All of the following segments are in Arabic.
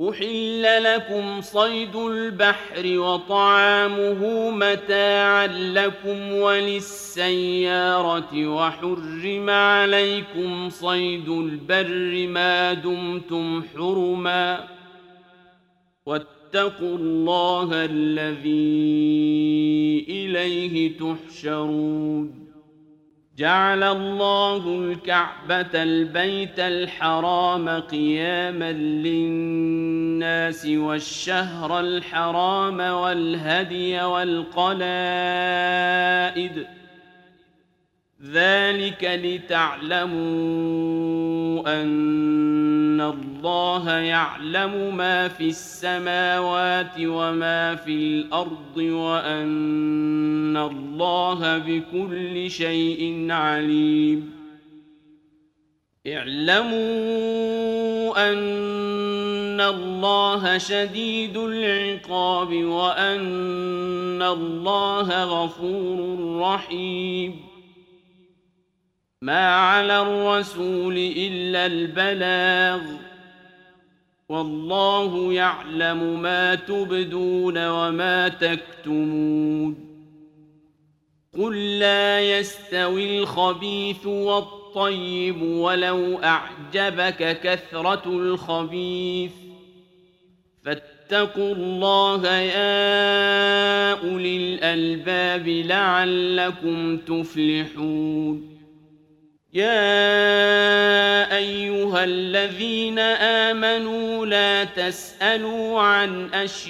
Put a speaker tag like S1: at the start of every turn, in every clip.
S1: أحل لكم صيد البحر وطعامه متاعا لكم وللسيارة وحرم عليكم صيد البر ما دمتم حرما واتقوا الله الذي إليه تحشرون جعل الله الكعبة البيت الحرام قياما للناس والشهر الحرام والهدي والقلائد ذلك لتعلموا أن الله يعلم ما في السماوات وما في الأرض وأن الله بكل شيء عليم اعلموا أن الله شديد العقاب وأن الله غفور رحيم ما على الرسول إلا البلاغ والله يعلم ما تبدون وما تكتمون قل لا يستوي الخبيث والطيب ولو أعجبك كثرة الخبيث فاتقوا الله يا أولي الألباب لعلكم تفلحون يا أيها الذين آمنوا لا تسألوا عن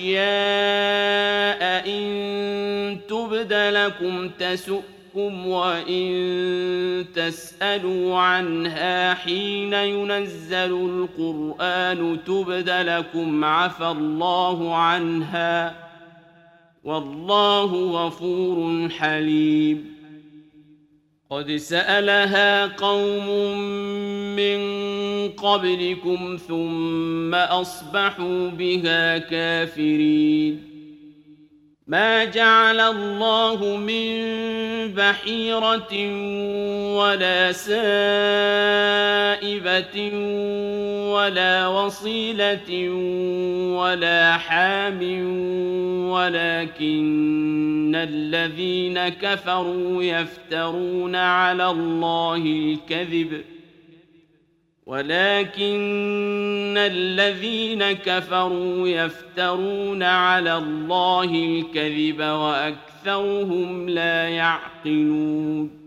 S1: أشياء إن تبد لكم تسؤكم وإن تسألوا عنها حين ينزل القرآن تبد لكم عفى الله عنها والله غفور حليم قد سألها قوم من قبلكم ثم أصبحوا بها كافرين ما جعل الله من بحيرة ولا سائبة ولا وصيلة ولا حام ولكن الذين كفروا يفترون على الله الكذب وأكثرهم لا يعقلون